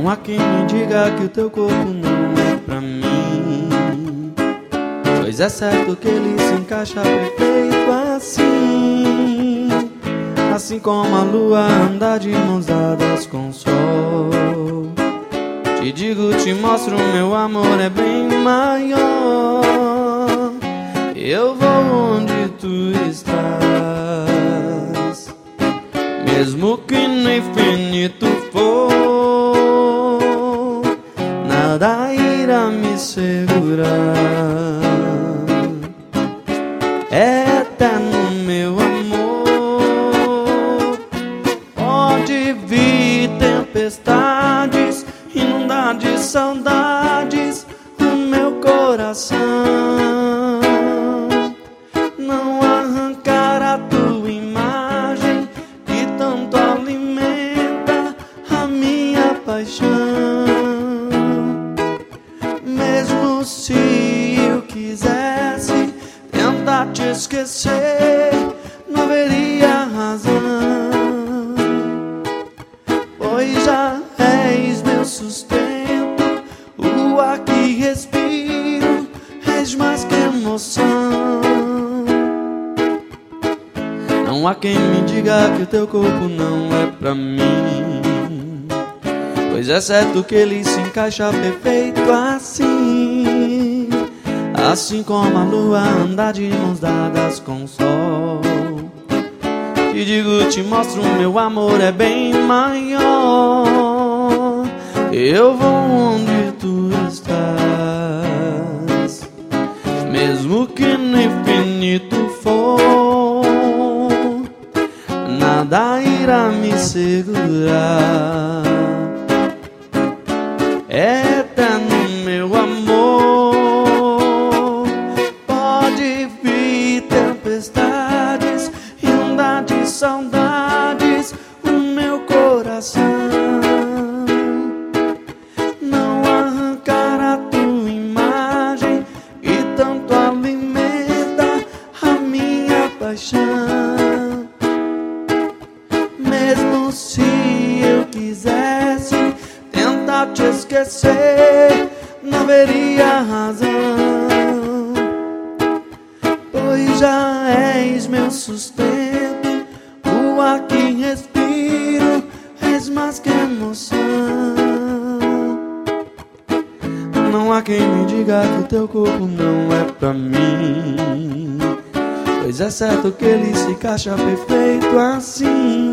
Não há quem me diga que o teu corpo não é pra mim, pois é certo que ele se encaixa perfeito assim. Assim como a lua anda de mãos dadas com o sol. Te digo, te mostro, meu amor é bem maior. Eu vou onde tu estás, mesmo que no infinito for, nada irá me segurar. É eterno, meu amor. Pode vir tempestades, inundar de saudades o meu coração. Não arrancar a tua imagem que tanto alimenta a minha paixão. Mesmo se eu quisesse tentar te esquecer, não haveria razão, pois já és meu sustento, o ar que respiro, és mais que emoção. Não há quem me diga que o teu corpo não é pra mim, pois é certo que ele se encaixa perfeito assim. Assim como a lua anda de mãos dadas com o sol. Te digo, te mostro, meu amor é bem maior. Eu vou onde tu estás, mesmo que no infinito for, nada irá me segurar. É eterno, meu amor. Pode vir tempestades, inundar de saudades o meu coração. Não arrancar a tua imagem que tanto alimenta a minha paixão. Mesmo se eu quisesse tentar te esquecer, não haveria razão, pois já és meu sustento, o ar que respiro, és mais que emoção. Não há quem me diga que o teu corpo não é pra mim, pois é certo que ele se encaixa perfeito assim.